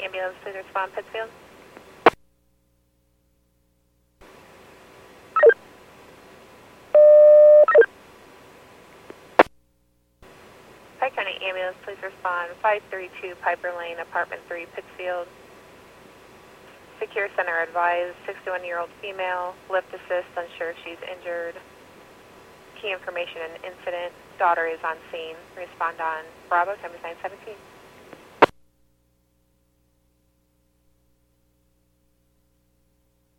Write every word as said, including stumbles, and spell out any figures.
ambulance, please respond, Pittsfield. Pike County ambulance, please respond, five three two Piper Lane, apartment three, Pittsfield. Secure center advised, sixty-one-year-old female, lift assist, unsure if she's injured. Key information and incident, daughter is on scene. Respond on Bravo, seventy-nine seventeen.